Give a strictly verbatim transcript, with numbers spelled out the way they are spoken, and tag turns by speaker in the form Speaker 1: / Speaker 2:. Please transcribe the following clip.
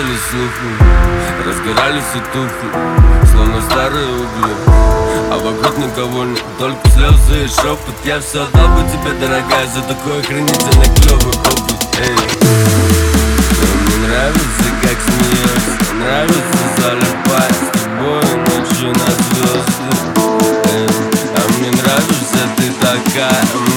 Speaker 1: прятали слухи, разгорались и тухли, словно старые угли. А вокруг никого нет, только слезы и шепот. Я все отдал бы тебе, дорогая, за такой охренительный клёвый опыт. Эй, мне нравится, как смеешься, нравится залипать с тобой ночью на звезды. Эй, а мне нравишься ты такая.